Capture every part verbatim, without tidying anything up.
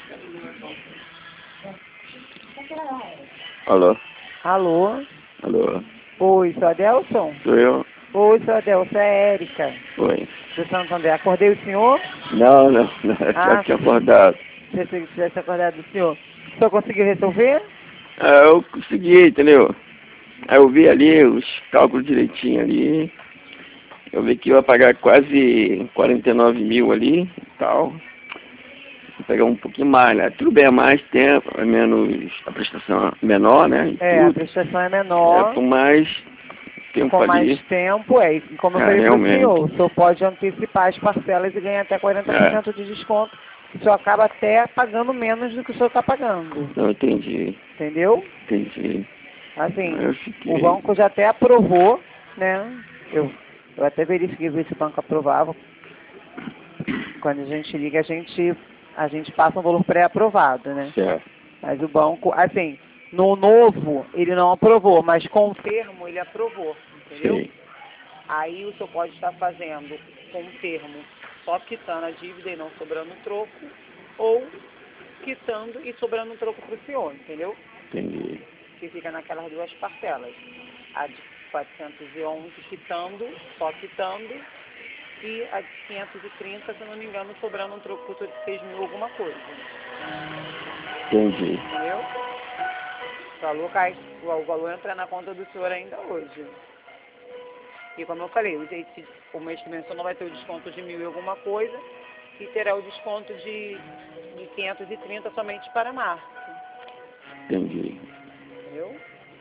Alô? Alô? Alô? Oi, sou Adelson? Sou eu? Oi, sou Adelson, é Érica. Oi. Do Santo André. Acordei o senhor? Não, não, não. Eu já Ah, tinha acordado. Se você tivesse acordado do senhor. O senhor conseguiu resolver? Ah, eu consegui, entendeu? Aí eu vi ali os cálculos direitinho ali. Eu vi que eu ia pagar quase quarenta e nove mil ali e tal. Vou pegar um pouquinho mais, né? Tudo bem, é mais tempo, é menos, a prestação é menor, né? E É, a tudo. prestação é É menor. por mais tempo Com mais ali. tempo, é. E como eu É, falei para o realmente. senhor, o senhor pode antecipar as parcelas e ganhar até quarenta por cento É, de desconto. O senhor acaba até pagando menos do que o senhor está pagando. não entendi. Entendeu? Entendi. Assim, Aí eu o fiquei. banco já até aprovou, né? Eu, eu até verifiquei ver se o banco aprovava. Quando a gente liga, a gente, a gente passa um valor pré-aprovado, né? Certo. Mas o banco, assim, no novo ele não aprovou, mas com o termo ele aprovou, entendeu? Sei. Aí o senhor pode estar fazendo com o termo só quitando a dívida e não sobrando troco, ou quitando e sobrando troco para o senhor, entendeu? Entendi. Que fica naquelas duas parcelas. A de quatrocentos e onze quitando, só quitando, e a de quinhentos e trinta, se eu não me engano, sobrando um troco de seis mil alguma coisa. Entendi. Entendeu? O valor, cai, o valor entra na conta do senhor ainda hoje. E como eu falei, o, jeito, o mês que vem só não vai ter o desconto de mil e alguma coisa, e terá o desconto de, de quinhentos e trinta somente para março. Entendi. Entendeu?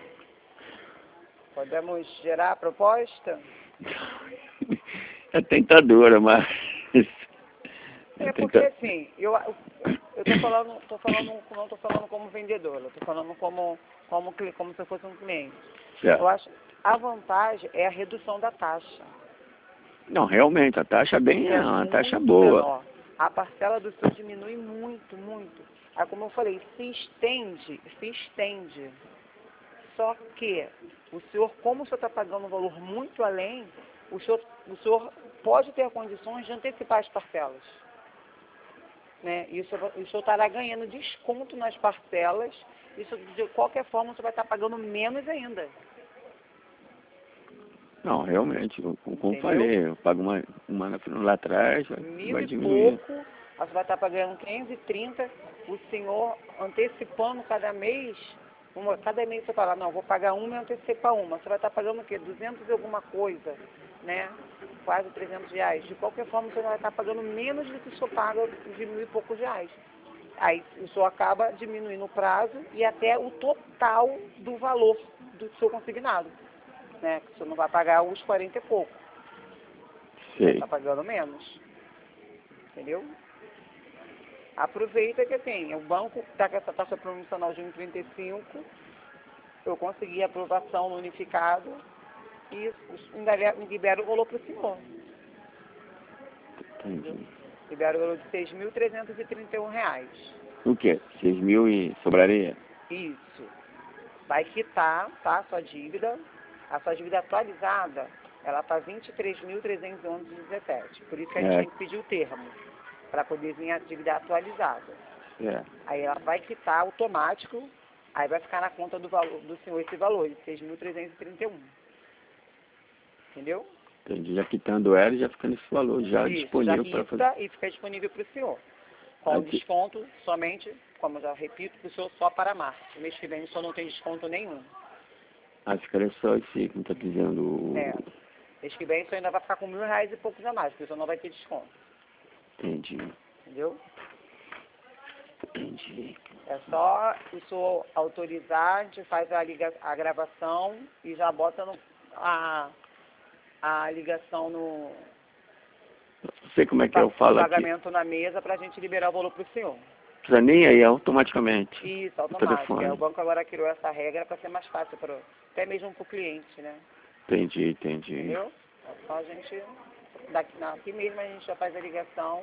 Podemos gerar a proposta? É tentadora, mas. É porque tenta... assim, eu eu tô falando, tô falando, não estou falando como vendedor, eu tô falando como como como se eu fosse um cliente. Eu Certo. acho a vantagem é a redução da taxa. Não, realmente, a taxa é bem, É é uma taxa muito boa. menor. A parcela do senhor diminui muito, muito. Aí, como eu falei, se estende, se estende. Só que o senhor, como o senhor está pagando um valor muito além, o senhor, o senhor pode ter condições de antecipar as parcelas. Né? E o senhor, o senhor estará ganhando desconto nas parcelas, isso de qualquer forma o senhor vai estar pagando menos ainda. Não, realmente, eu, como eu Entendeu? falei, eu pago uma, uma lá atrás, vai, Mil vai e diminuir. pouco, você vai estar pagando quinhentos e trinta, o senhor antecipando cada mês, uma, cada mês você fala, não, vou pagar uma e antecipar uma, você vai estar pagando o quê? duzentos e alguma coisa, né? Quase trezentos reais. De qualquer forma, você vai estar pagando menos do que o senhor paga de mil e poucos reais. Aí o senhor acaba diminuindo o prazo e até o total do valor do seu consignado, né? Que o senhor não vai pagar os quarenta e pouco, vai Sei. estar pagando menos. Entendeu? Aproveita que tem, o banco está com essa taxa promocional de um vírgula trinta e cinco, eu consegui a aprovação no unificado e ainda libero o valor para o senhor. Entendeu? Entendi. Libero o valor de seis mil trezentos e trinta e um reais. O quê? Seis mil e sobraria? Isso. Vai quitar, tá, a sua dívida. A sua dívida atualizada, ela está vinte e três mil trezentos e onze vírgula dezessete. Por isso que a gente É, tem que pedir o termo, para poder vir a dívida atualizada. é. Aí ela vai quitar automático, aí vai ficar na conta do valor do senhor esse valor, de seis mil trezentos e trinta e um. Entendeu? Entendi. Já quitando ela, já fica nesse valor já Isso, já disponível para fazer. quita e fica disponível para o senhor. Com Aqui. desconto somente, como eu já repito, para o senhor só para março. O mês que vem o senhor não tem desconto nenhum. Ah, ficaria só esse, como está dizendo. É. Mês que vem o senhor ainda vai ficar com mil reais e poucos a mais, porque o senhor não vai ter desconto. Entendi. Entendeu? Entendi. É só o senhor autorizar, a gente faz a, liga, a gravação e já bota no, a, a ligação no Não sei como é que eu o falo aqui. pagamento na mesa para a gente liberar o valor para o senhor. Precisa nem aí, automaticamente. Isso, No automático. É, o telefone. banco agora criou essa regra para ser mais fácil, pro, até mesmo para o cliente, né? Entendi, entendi. Entendeu? É só a gente, daqui, não, aqui mesmo a gente já faz a ligação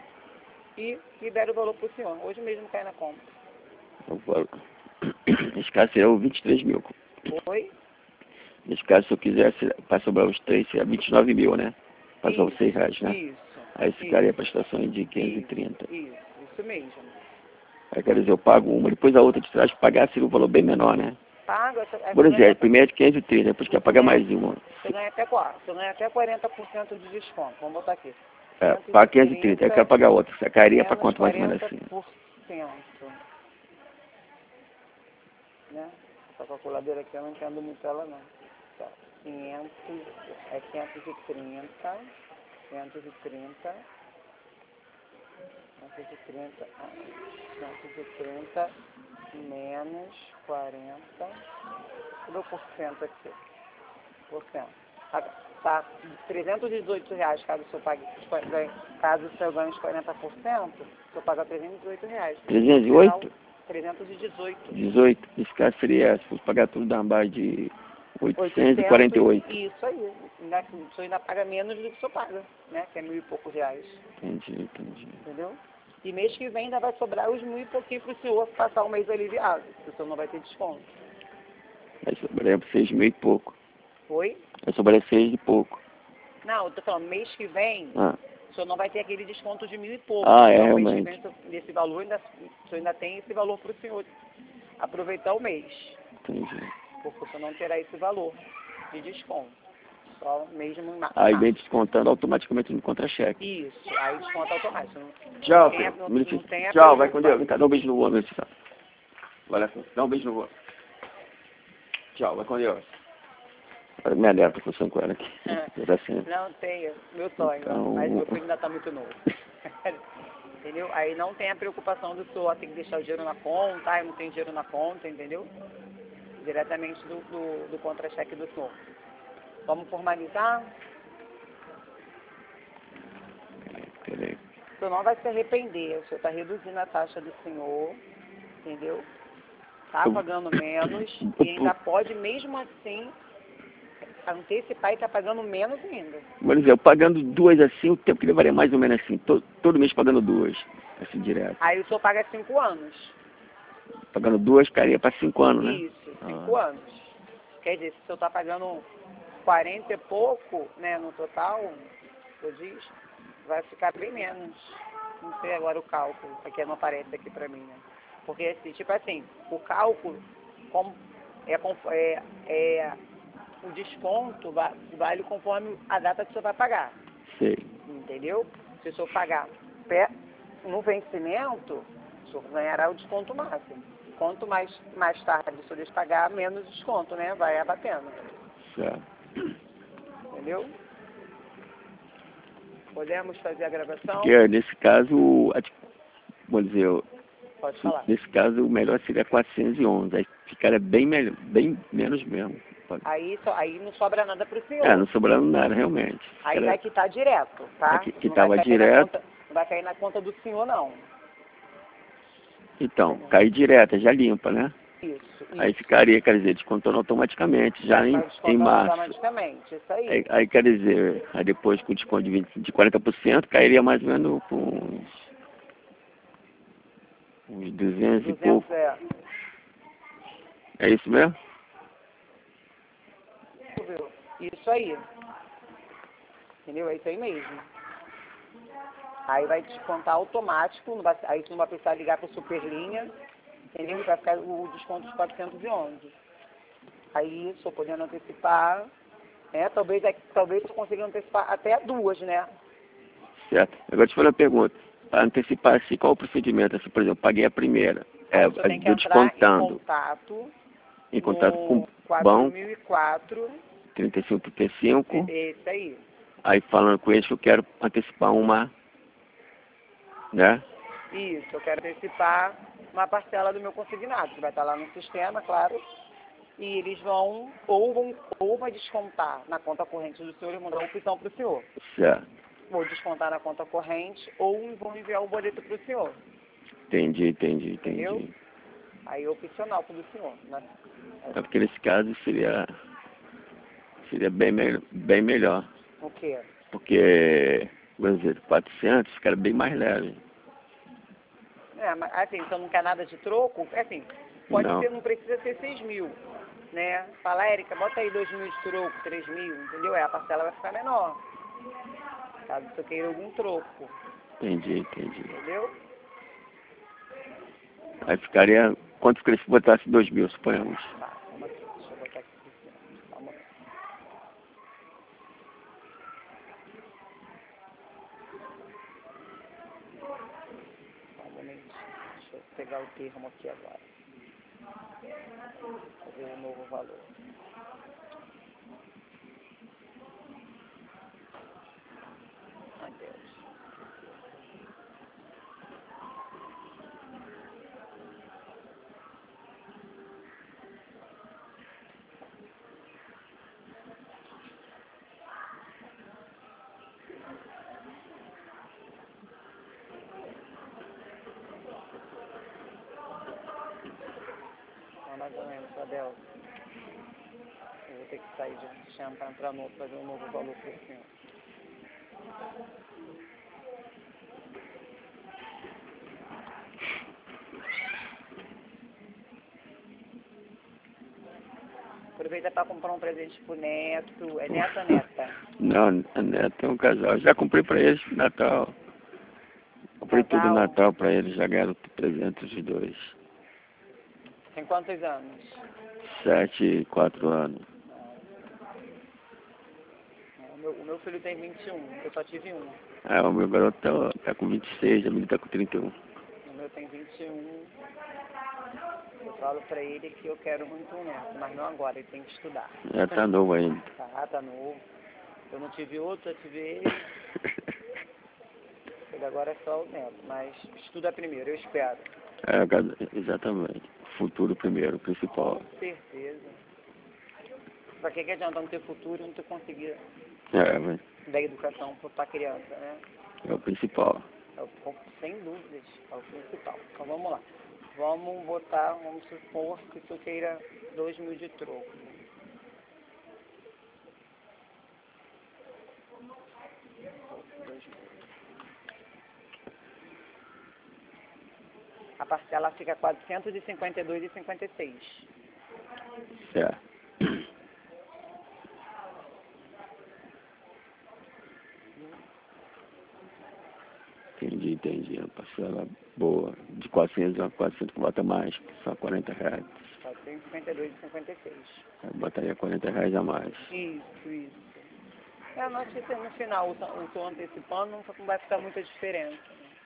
e libera o valor para o senhor. Hoje mesmo cai na conta. Eu falo. Nesse caso seria o vinte e três mil. Oi? Nesse caso, se eu quisesse, para sobrar os três, seria vinte e nove mil, né? Passar os Isso, seis reais, né? isso, Aí isso, ficaria a prestação de quinhentos e trinta. isso, isso mesmo. Aí, quer dizer, eu pago uma, depois a outra de trás pagar seria um valor bem menor, né? Paga, aí Por você ganha, exemplo, primeiro é de quinhentos e trinta, depois quer pagar mais uma. você ganha até quatro, você ganha até quarenta por cento de desconto. Vamos botar aqui. É, paga quinhentos e trinta, aí eu quero pagar outra. Você cairia para menos quanto mais ou menos quarenta assim? por cento. Né? Essa calculadora aqui eu não entendo muito ela não. Tá. quinhentos, é quinhentos e trinta, quinhentos e trinta, quinhentos e trinta, ah, quinhentos e trinta menos quarenta, tudo por cento aqui, por cento. Tá, tá trezentos e dezoito reais caso o senhor pague, caso o senhor ganhe os quarenta por cento, o senhor paga trezentos e dezoito reais. trezentos e oito? trezentos e dezoito. dezoito. Esse caso seria, se fosse pagar tudo da base de oitocentos e quarenta e oito. Isso aí. Ainda, o senhor ainda paga menos do que o senhor paga, né? Que é mil e poucos reais. Entendi, entendi. Entendeu? E mês que vem ainda vai sobrar os mil e pouquinho para o senhor passar o mês aliviado. O senhor não vai ter desconto. Aí sobraria seis mil e pouco. Foi? Aí sobraria seis e pouco. Não, eu tô falando, mês que vem, Ah, o senhor não vai ter aquele desconto de mil e pouco. ah é, Então, mês que realmente. vem, desse valor, ainda, o senhor ainda tem esse valor para o senhor aproveitar o mês. Entendi. Porque o senhor não terá esse valor de desconto. Só mesmo em março. Aí vem descontando automaticamente no contra-cheque. Isso, aí desconto automático. Não, Tchau, não tem, a- filho. não, Um minutinho. não tem a Tchau, vai com preocupação. Deus. Vem cá, dá um beijo no outro, meu filho. Olha só, dá um beijo no outro. Tchau, vai com Deus. Olha, minha neta, tô conversando com ela aqui. Tá assim. Não tem, meu sonho, Então, mas meu filho ainda está muito novo. Entendeu? Aí não tem a preocupação do senhor ter que deixar o dinheiro na conta, aí não tem dinheiro na conta, entendeu? Diretamente do, do, do contra-cheque do senhor. Vamos formalizar? Peraí. O senhor não vai se arrepender, o senhor está reduzindo a taxa do senhor, entendeu? Está pagando menos e ainda pode, mesmo assim, antecipar e está pagando menos ainda. Vamos dizer, eu pagando duas assim, o tempo que levaria mais ou menos assim, todo, todo mês pagando duas, assim, direto. Aí o senhor paga cinco anos. Pagando duas, cairia para cinco anos, né? Isso, cinco Ah. anos. Quer dizer, se o senhor está pagando quarenta e pouco, né, no total, o senhor diz, vai ficar bem menos. Não sei agora o cálculo, porque não aparece aqui para mim, né? Porque, assim, tipo assim, o cálculo como é, é, é o desconto va- vale conforme a data que o senhor vai pagar. Sei. Entendeu? Se o senhor pagar pé, no vencimento, o senhor ganhará o desconto máximo. Quanto mais, mais tarde o senhor deixa pagar, menos desconto, né? Vai abatendo. Certo. Entendeu? Podemos fazer a gravação? Porque nesse caso, a- vamos dizer, eu- Pode falar. nesse caso o melhor seria quatrocentos e onze, aí ficaria bem, melhor, bem menos mesmo. Aí, só, aí não sobra nada para o senhor. É, não sobrando nada, realmente. Aí Era- vai quitar direto, tá? Aqui- que Não vai tava cair na direto. conta- não vai cair na conta do senhor, não. Então, cair direto, já limpa, né? Isso, isso. Aí ficaria, quer dizer, descontando automaticamente, já Vai em, descontando em março. automaticamente, isso aí. Aí, aí, quer dizer, aí depois com desconto de, vinte, de quarenta por cento, cairia mais ou menos com uns, uns duzentos e pouco. é. É isso mesmo? Viu? Isso aí. Entendeu? É isso aí mesmo. Aí vai descontar automático, não vai, aí você não vai precisar ligar para o Superlinha, entendeu? Vai ficar o desconto de quatrocentos e onze. Aí, estou podendo antecipar, né? Talvez, talvez eu consiga antecipar até duas, né? Certo. Agora te fazer uma pergunta. Para antecipar assim, qual o procedimento? Assim, por exemplo, paguei a primeira. É, Aí você tem que eu entrar em descontando. contato, Em contato com o quatro banco, mil e quatro, trinta e cinco trinta e cinco. esse aí. Aí falando com eles que eu quero antecipar uma, né? Isso, eu quero antecipar uma parcela do meu consignado, que vai estar lá no sistema, claro. E eles vão, ou vão, ou vai descontar na conta corrente do senhor e mandar a opção para o senhor. Certo. Vou descontar na conta corrente, ou vão enviar o boleto para o senhor. Entendi, entendi, entendi. Entendeu? Aí é opcional para o senhor, né? É porque nesse caso seria, seria bem, me, bem melhor. O quê? Porque, vamos dizer, quatrocentos ficaria bem mais leve. É, mas assim, você não quer nada de troco? É assim, pode Não. ser, não precisa ser seis mil, né? Fala, Érica, bota aí dois mil de troco, três mil, entendeu? Aí a parcela vai ficar menor. Caso você queira algum troco, Entendi, entendi. entendeu? Aí ficaria, quanto ficaria se botasse dois mil, suponhamos? Tá, calma aqui, deixa eu botar aqui por cima. Calma aí. Só um momentinho, deixa eu pegar o termo aqui agora. Fazer um novo valor. Ai, Deus. Não, mais ou menos, Adel. Eu vou ter que sair de um sistema para entrar no outro, fazer um novo valor para o senhor. Aproveita para comprar um presente pro neto. É neto ou neta? Não, a neta é um casal. Já comprei pra eles no Natal. Comprei tudo Casal? no Natal pra eles, já ganharam presentes os dois. Tem quantos anos? Sete e quatro anos. O meu, o meu filho tem vinte e um, eu só tive um. Ah, o meu garoto tá, tá com vinte e seis, a menina tá com trinta e um. O meu tem vinte e um. Eu falo pra ele que eu quero muito um neto, mas não agora, ele tem que estudar. Já tá novo ainda. Tá, tá novo. Eu não tive outro, eu tive ele. Ele agora é só o neto, mas estuda primeiro, eu espero. É, exatamente. Futuro primeiro, principal. Com certeza. Pra que que adianta não ter futuro e não ter conseguido É, mas dar educação pra criança, né? é o principal. É o, sem dúvidas, é o principal. Então vamos lá. Vamos botar, vamos supor que tu queira dois mil de troco. Dois mil. A parcela fica quatrocentos e cinquenta e dois reais e cinquenta e seis centavos. Certo. Entendi, entendi. Uma parcela boa. De quatrocentos a quatrocentos, bota mais, só quarenta reais. quatrocentos e cinquenta e dois reais e cinquenta e seis centavos. Aí botaria quarenta reais a mais. Isso, isso. É, nós que no final, o tô antecipando, não vai ficar muita diferença.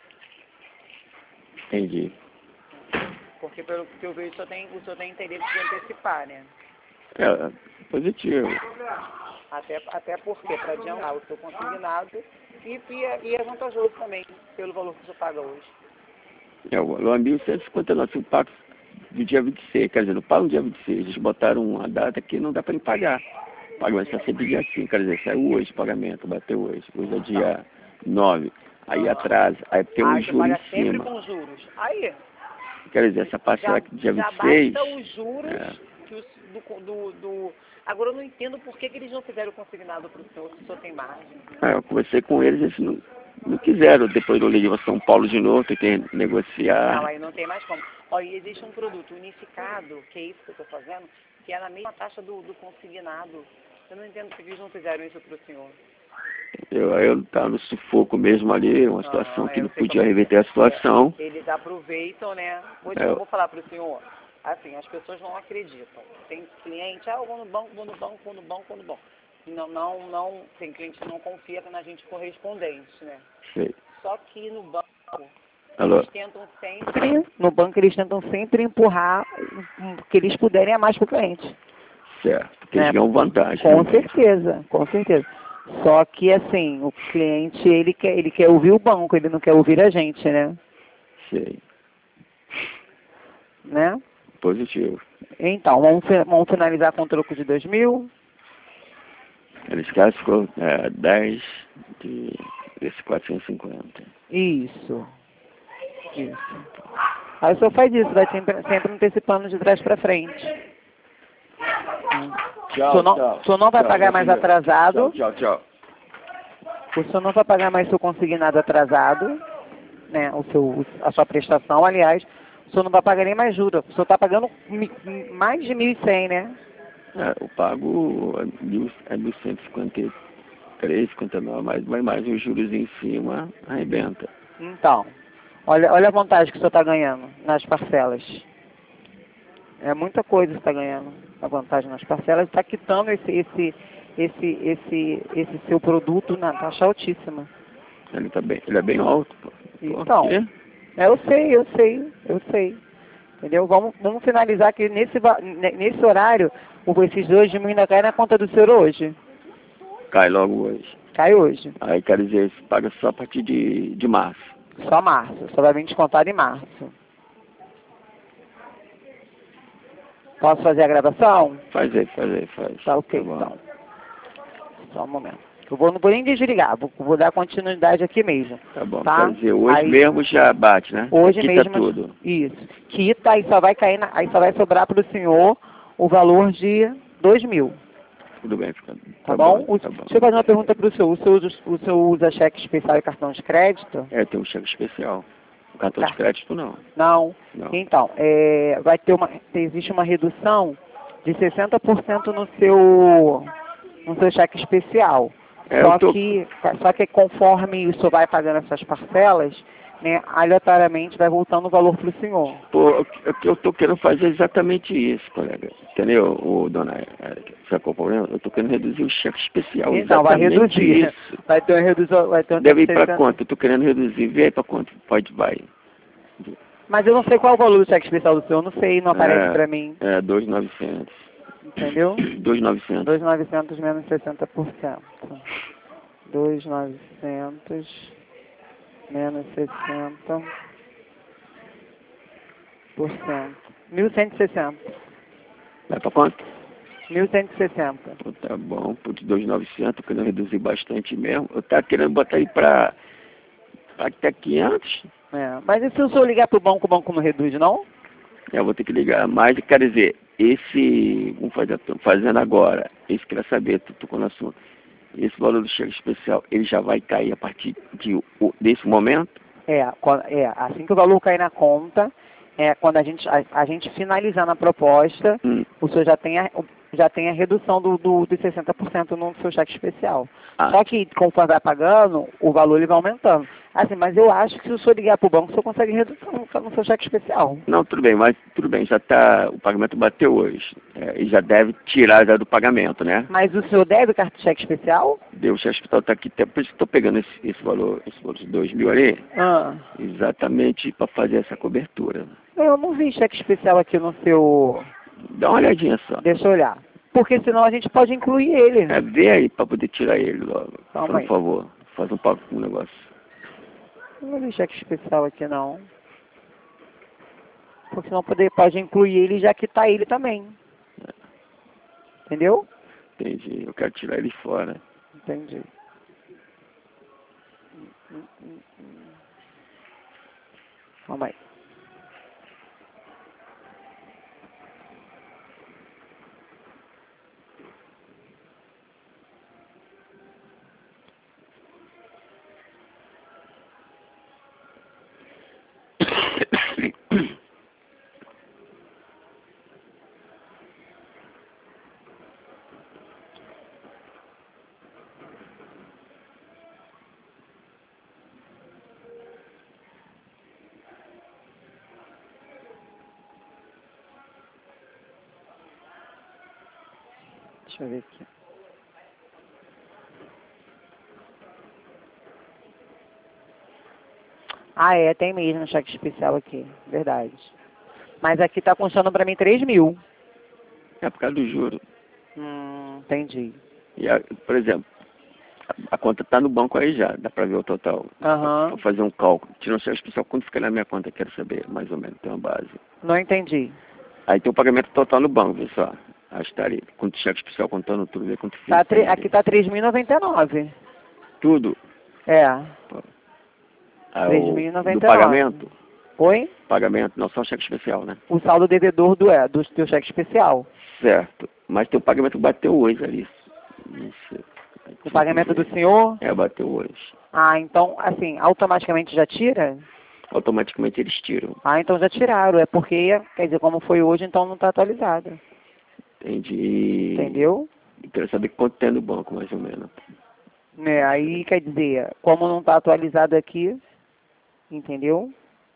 Entendi. Porque pelo que eu vejo, o senhor tem, o senhor tem interesse de antecipar, né? É, positivo. Até, até porque, para adiantar o seu consignado, e, e, é, e é vantajoso também, pelo valor que o senhor paga hoje. É, o valor é mil cento e cinquenta e nove, eu pago do dia vinte e seis, quer dizer, não pago no dia vinte e seis, eles botaram uma data que não dá para me pagar. Paga, mas está sempre dia cinco, quer dizer, saiu hoje o pagamento, bateu hoje, hoje é dia nove, aí atrasa, aí tem um Aí você juro paga em sempre cima. com juros. Aí, Quer dizer, essa parcela já, aqui dia já vinte e seis... basta os juros É. que os, do, do, do... Agora eu não entendo por que, que eles não fizeram consignado para o senhor, se o senhor tem margem. É, eu conversei com eles, eles não, não quiseram. Depois eu liguei para São Paulo de novo, tentei negociar. Não, aí não tem mais como. Olha, e existe um produto unificado, que é isso que eu estou fazendo, que é na mesma taxa do, do consignado. Eu não entendo por que eles não fizeram isso para o senhor. Eu, eu estava no sufoco mesmo ali, uma situação Não, que eu não sei podia como é. reverter a situação. É, eles aproveitam, né? Vou, É, eu vou falar para o senhor, assim, as pessoas não acreditam. Tem cliente, ah, eu vou no banco, vou no banco, vou no banco, vou no banco. Não, não, não, tem cliente que não confia na gente correspondente, né? sei. Só que no banco, Alô? eles tentam sempre, no banco eles tentam sempre empurrar o que eles puderem a mais para o cliente. Certo, porque Né? eles ganham vantagem. Com também. certeza, com certeza. Só que assim, o cliente, ele quer, ele quer ouvir o banco, ele não quer ouvir a gente, né? Sei. Né? Positivo. Então, vamos, fi- vamos finalizar com o troco de dois mil. Nesse caso ficou é, dez de, desse quatrocentos e cinquenta. Isso. Isso. Aí o senhor faz isso, vai sempre, sempre antecipando de trás para frente. Tchau, o senhor não, tchau. o senhor não vai Tchau, pagar já mais fiz. atrasado. Tchau, tchau, tchau. O senhor não vai pagar mais seu consignado atrasado, né? O seu, a sua prestação, aliás. O senhor não vai pagar nem mais juros. O senhor está pagando mi- mais de mil e cem, né? É, eu pago é, mil, é mil cento e cinquenta e três, cinquenta e nove, mas vai mais os juros em cima, arrebenta. Então, Olha, olha a vantagem que o senhor está ganhando nas parcelas. É muita coisa que está ganhando a vantagem nas parcelas. Está quitando esse, esse, esse, esse, esse seu produto na taxa altíssima. Ele, tá bem, ele é bem alto, pô. Então, Por quê? eu sei, eu sei, eu sei. Entendeu? Vamos, vamos finalizar que nesse, va- ne- nesse horário, o- esses dois mil ainda caem na conta do senhor hoje. Cai logo hoje. Cai hoje. Aí, quer dizer, você paga só a partir de, de março. Só março. Só vai vir descontado em março. Posso fazer a gravação? Faz aí, faz aí, faz. Tá ok, bom. então. Só um momento. Eu vou, não vou nem desligar, vou, vou dar continuidade aqui mesmo. Tá bom, Tá? quer dizer, hoje Aí- mesmo já bate, né? Hoje Quita mesmo. tudo. Isso. Quita, aí só vai cair, na- aí só vai sobrar para o senhor o valor de dois mil. Tudo bem, fica. Tá, bom? O- Tá bom. Deixa eu fazer uma pergunta para o senhor. O senhor, usa- o senhor usa cheque especial e cartão de crédito? É, tem um cheque especial. O cartão Tá. de crédito não. Não. Não. Então, é, vai ter uma, existe uma redução de sessenta por cento no seu, no seu cheque especial. É, só, eu tô- que, só que conforme o senhor vai pagando essas parcelas, né, aleatoriamente vai voltando o valor para o senhor. Pô, o que- o que eu tô querendo fazer é exatamente isso, colega. Entendeu, o dona Érica? Sabe qual é o problema? Eu tô querendo reduzir o cheque especial. Então, vai exatamente reduzir. isso. Vai ter uma redução. Vai ter um Deve ir pra sessenta. quanto? Eu tô querendo reduzir. Vê aí pra quanto pode, vai. Mas eu não sei qual é o valor do cheque especial do senhor, não sei, não aparece É, para mim. É, dois mil e novecentos. Entendeu? dois mil e novecentos. dois mil e novecentos menos sessenta por cento. dois mil e novecentos menos sessenta por cento. mil cento e sessenta. Vai pra quanto? mil cento e sessenta. Pô, tá bom, putz, dois mil e novecentos, tô querendo reduzir bastante mesmo. Eu tava querendo botar aí pra até quinhentos. É. Mas e se o senhor ligar pro banco, o banco não reduz, não? Eu vou ter que ligar mais. Quer dizer, esse, vamos fazer, tô fazendo agora, esse queria saber, tu tocou no assunto. Esse valor do cheque especial, ele já vai cair a partir de, o- desse momento? É, quando- é, assim que o valor cair na conta, é, quando a gente, a, a gente finalizar na proposta, Hum. o senhor já tem a, já tem a redução do, do, dos sessenta por cento no seu cheque especial. Ah. Só que, conforme vai pagando, o valor ele vai aumentando. Assim, mas eu acho que se o senhor ligar para o banco, o senhor consegue redução no, no seu cheque especial. Não, tudo bem, mas tudo bem, já tá, o pagamento bateu hoje. É, e já deve tirar já do pagamento, né? Mas o senhor deve o cartão cheque especial? Deu, o cheque especial tá aqui, até por isso que estou pegando esse, esse valor, esse valor de dois mil ali, Ah, exatamente para fazer essa cobertura. eu não vi cheque especial aqui no seu... Dá uma olhadinha só. Deixa eu olhar. Porque senão a gente pode incluir ele. É, vê aí para poder tirar ele logo. Calma Por aí. favor, faz um papo com o negócio. Eu não vi cheque especial aqui, não. Porque senão poder, pode incluir ele e já quitar ele também. Entendeu? Entendi, eu quero tirar ele fora. Entendi. Hum, hum, hum. Calma aí. Deixa eu ver aqui. Ah, é, tem mesmo cheque especial aqui. Verdade. Mas aqui tá constando pra mim três mil. É por causa do juro. Hum, entendi. E a, por exemplo, a, a conta tá no banco aí já, dá para ver o total. Aham. Vou fazer um cálculo. Tira um cheque especial, quanto fica na minha conta? Quero saber, mais ou menos, tem uma base. Não entendi. Aí tem o pagamento total no banco, vê só. Aí está ali. Quanto cheque especial contando tudo, vê quanto fica. Tá tre- aqui tá três mil e noventa e nove. Tudo. É. Ah, três o- mil e noventa e do nove. pagamento. Oi? Pagamento, não só cheque especial, né? O saldo devedor do, é, do teu cheque especial. Certo. Mas tem o pagamento que bateu hoje ali. Não sei. O pagamento do senhor? É, bateu hoje. Ah, então, assim, automaticamente já tira? Automaticamente eles tiram. Ah, então já tiraram. É porque, quer dizer, como foi hoje, então não está atualizado. Entendi. Entendeu? Eu quero saber quanto tem no banco, mais ou menos. É, aí, quer dizer, como não está atualizado aqui, entendeu?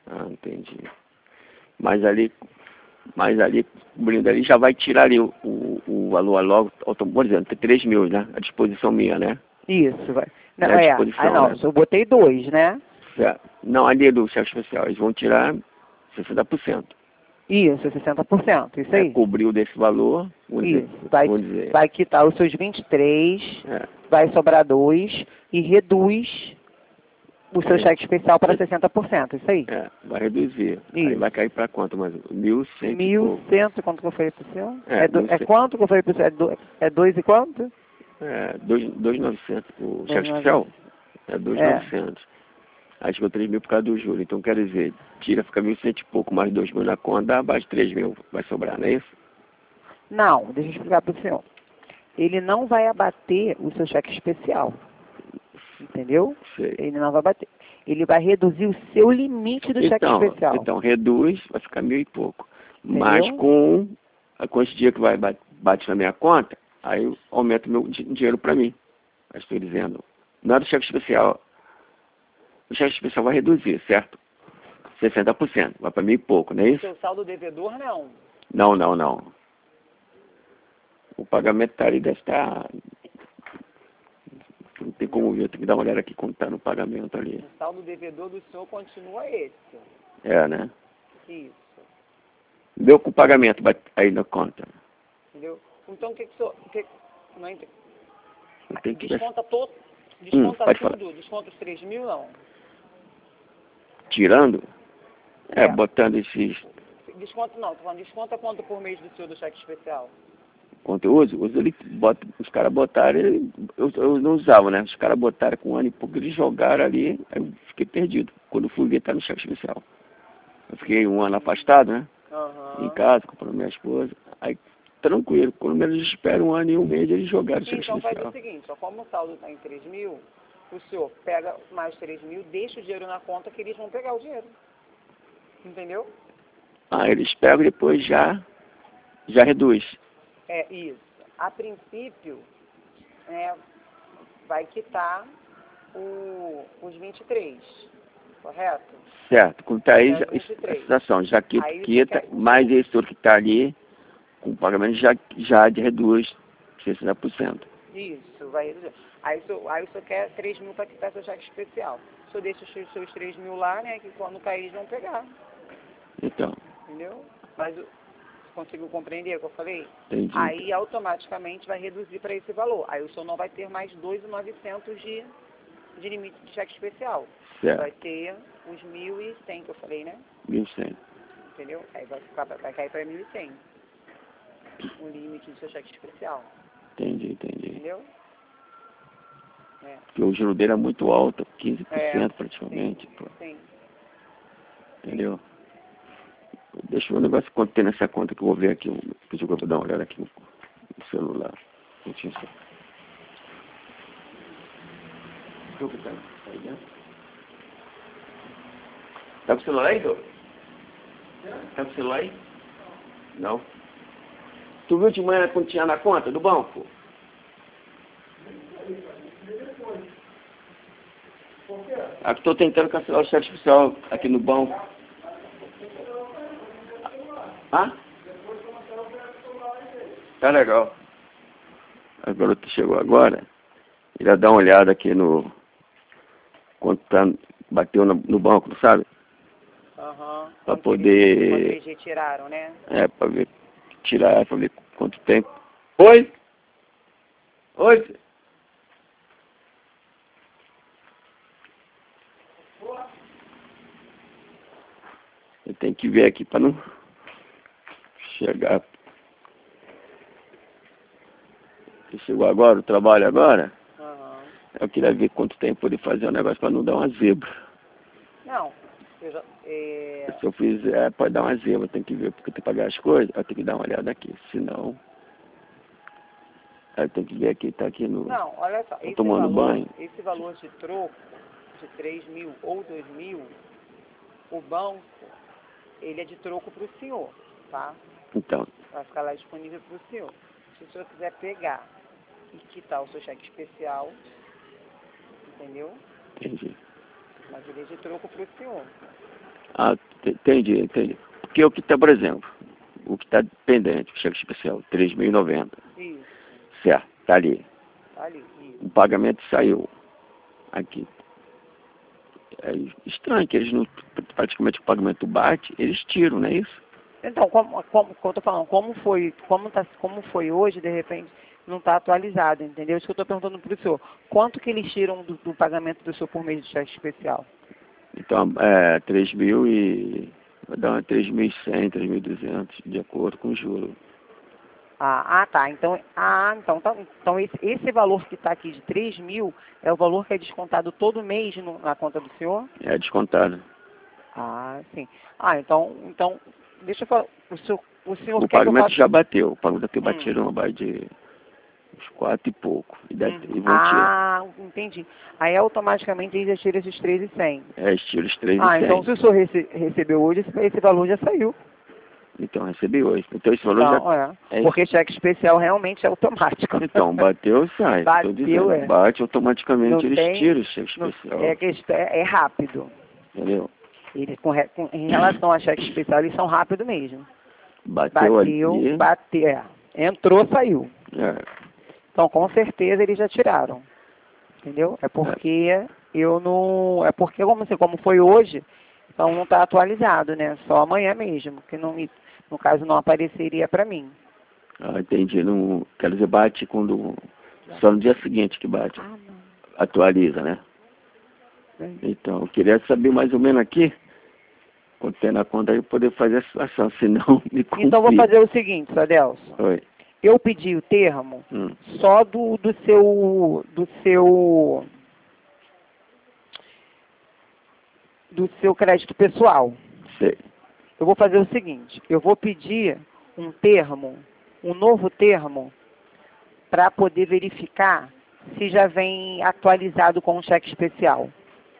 Ah, entendi. Mas ali, mas ali, cobrindo ali, já vai tirar ali o, o, o valor logo, por exemplo, tem três mil, né? A disposição minha, né? Isso, vai. Não, É a é. disposição, Ah, não, né? eu botei dois, né? Certo. Não, ali é do cheque especial, eles vão tirar sessenta por cento. Isso, sessenta por cento, isso É, aí. cobriu desse valor, vamos dizer, Isso, vai, vamos dizer. vai quitar os seus vinte e três, É, vai sobrar dois e reduz o seu é, cheque especial para sessenta por cento, isso aí. é, vai reduzir. Aí Isso. vai cair para quanto mais? Mil cento e Mil pouco. cento, quanto que eu falei pro seu? É, É, do, mil é cem. quanto que eu falei pro seu? É, do, é dois e quanto? É, dois mil e novecentos. O Dois cheque e especial novecentos. é dois mil e É. novecentos. Aí chegou três mil por causa do juro. Então quer dizer, tira, fica mil cento e pouco, mais dois mil na conta, dá abaixo de três mil. Vai sobrar, não é isso? Não, deixa eu explicar pro senhor. Ele não vai abater o seu cheque especial. Entendeu? Sei. Ele não vai bater. Ele vai reduzir o seu limite do cheque Então, especial. então reduz, vai ficar mil e pouco. Entendeu? Mas com a quantia que vai bate, bate na minha conta, aí aumenta o meu di- dinheiro para mim. Mas estou dizendo, não é do cheque especial. O cheque especial vai reduzir, certo? sessenta por cento, vai para mil e pouco, não é isso? Seu saldo devedor, não. Não, não, não. O pagamento tá ali, deve estar. Não tem como ver, tem que dar uma olhada aqui como está no pagamento ali. O saldo devedor do senhor continua esse. É, né? Isso. Deu com o pagamento vai aí na conta. Entendeu? Então, o que que o senhor... o que, não ent- Tem que desconta todo... Hum, Desconta pode falar. tudo? Desconta os três mil, não? Tirando, é, É. botando esses Desconto não, tô falando, desconta quanto por mês do senhor do cheque especial? conteúdos, os, ele bota, os caras botaram, ele- eu, eu não usava, né? Os caras botaram com um ano e pouco, eles jogaram ali, aí eu fiquei perdido. Quando eu fui ver, tá no cheque especial. Eu fiquei um ano afastado, né? Aham. Em casa, comprando minha esposa. Aí, tranquilo, quando menos eles esperam um ano e um mês, eles jogaram o cheque Então faz especial. o seguinte, ó, como o saldo está em três mil, o senhor pega mais três mil, deixa o dinheiro na conta que eles vão pegar o dinheiro. Entendeu? Ah, eles pegam e depois já, já reduz. É isso. A princípio, né, vai quitar o, os vinte e três, correto? Certo, quando tá aí, É já, vinte e a três. situação já quita, Aí você quita quer- mais esse outro que está ali, com o pagamento já, já reduz sessenta por cento. Isso, vai reduzir. Aí o senhor, aí o senhor quer três mil para quitar seu cheque especial. O senhor deixa os seus, seus três mil lá, né, que quando cair eles vão pegar. Então, Entendeu? Mas o- conseguiu compreender o que eu falei? entendi. Aí automaticamente vai reduzir para esse valor. Aí o senhor não vai ter mais dois mil e novecentos de, de limite de cheque especial. Certo, Vai ter os mil e cem que eu falei, né? mil e cem. Entendeu? Aí vai, ficar, vai cair para mil e cem o limite do seu cheque especial. Entendi, entendi. Entendeu? É. Porque o juro dele é muito alto, quinze por cento É, praticamente. sim, Pô, sim. entendeu? Deixa eu ver o negócio quanto tem nessa conta que eu vou ver aqui. Eu pedi pra eu dar uma olhada aqui no, no celular. Não tinha só. Tu que tá aí dentro? Tá com o celular aí, Dô? Tá com o celular aí? Não. Tu viu de manhã quando tinha na conta do banco? Aqui estou tentando cancelar o cheque especial aqui no banco. Ah? Tá legal. A garota chegou agora. Ele vai dar uma olhada aqui no... Quanto tá, bateu no, no banco, não sabe? Aham. Pra Quanto poder... eles- Quanto eles retiraram, né? É, pra ver... Tirar, pra ver quanto tempo. Oi? Oi? filho? Eu tenho que ver aqui pra não chegar. Ele chegou agora, o trabalho agora. Aham. Eu queria ver quanto tempo ele fazer o negócio pra não dar uma zebra. Não, eu já, é, Se eu fizer, pode dar uma zebra, tem que ver, porque tem que pagar as coisas, eu tenho que dar uma olhada aqui, senão... Aí eu tenho que ver aqui, tá aqui no... não, olha só, Tô esse tomando valor, banho. esse valor de troco de três mil ou dois mil, o banco, ele é de troco para o senhor, tá? Então, Vai ficar lá disponível para o senhor. Se o senhor quiser pegar e quitar o seu cheque especial, entendeu? entendi. Mas ele é de troco para o senhor. Ah, te- entendi, entendi. Porque o que está, por exemplo, o que está pendente, o cheque especial, três mil e noventa. Isso, Certo, tá ali. tá ali. Isso. O pagamento saiu aqui. É estranho que eles não, praticamente o pagamento bate, eles tiram, não é isso? Então, como, como, como eu tô falando, como foi, como, tá, como foi hoje, de repente, não está atualizado, entendeu? Isso que eu estou perguntando para o senhor. Quanto que eles tiram do, do pagamento do senhor por mês de cheque especial? Então, é, três mil e... vai dar uma três mil e cem, três mil e duzentos, de acordo com o juro. Ah, ah, tá. Então, ah, então, então, então esse, esse valor que está aqui de três mil é o valor que é descontado todo mês no, na conta do senhor? É descontado. Ah, sim. Ah, então, então, deixa eu falar. O senhor, o senhor O quer que eu pagamento faça... já bateu. O pagamento já Hum. bateram, vai de uns quatro e pouco. E, deve, Hum. e vão tirar. Ah, entendi. Aí automaticamente eles já tiram esses três e cem. É, estilo os três e Ah, então cem. se o senhor rece recebeu hoje, esse, esse valor já saiu. Então, recebi hoje. Então, esse valor Então, já... é. É, Porque cheque especial realmente é automático. então, bateu, sai. Tô Bateu, dizendo. é. Bate automaticamente, Não eles tem... tiram o cheque Não, especial. é, questão, é, é rápido. Entendeu? Ele, com, re- com, em relação a cheque especial, eles são rápidos mesmo. Bateu, Bateu, ali. bateu, é. Entrou, saiu. É, Então, com certeza, eles já tiraram. Entendeu? É porque eu não... É porque, como, assim, como foi hoje, então não está atualizado, né? Só amanhã mesmo, que não me, no caso não apareceria para mim. ah, entendi. Não, quer dizer, bate quando... Só no dia seguinte que bate. Ah, não. Atualiza, né? É. Então, eu queria saber mais ou menos aqui, quando tem na conta, aí poder fazer a situação, senão me complica. Então, vou fazer o seguinte, Sadelson. Oi. Eu pedi o termo Hum. só do, do seu... Do seu... do seu crédito pessoal. Sei. Eu vou fazer o seguinte, eu vou pedir um termo, um novo termo, para poder verificar se já vem atualizado com um cheque especial.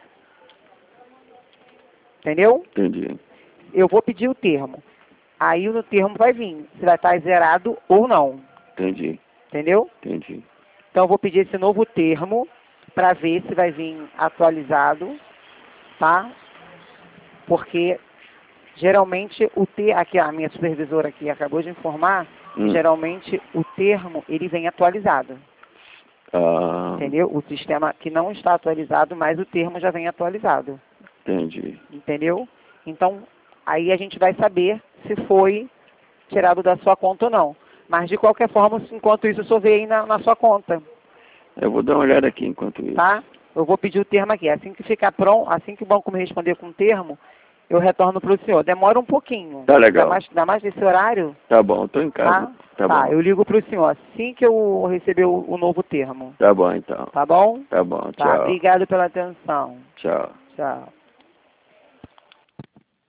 Entendeu? Entendi. Eu vou pedir o termo. Aí no termo vai vir se vai estar zerado ou não. Entendi. Entendeu? Entendi. Então eu vou pedir esse novo termo para ver se vai vir atualizado, tá? Porque geralmente o ter aqui a minha supervisora aqui acabou de informar, que Hum. geralmente o termo ele vem atualizado. Ah, Entendeu? O sistema que não está atualizado, mas o termo já vem atualizado. entendi. Entendeu? Então, aí a gente vai saber se foi tirado da sua conta ou não. Mas, de qualquer forma, enquanto isso, o senhor vê aí na, na sua conta, Eu vou dar uma olhada aqui enquanto isso. tá? Eu vou pedir o termo aqui. Assim que ficar pronto, assim que o banco me responder com o termo, eu retorno para o senhor. Demora um pouquinho. Tá legal. Ainda mais, ainda mais nesse horário, Tá bom, tô em casa. tá? Tá, Tá, bom. eu ligo para o senhor assim que eu receber o, o novo termo. Tá bom, então. Tá bom? Tá bom, Tá, tchau. obrigado pela atenção. Tchau. Tchau.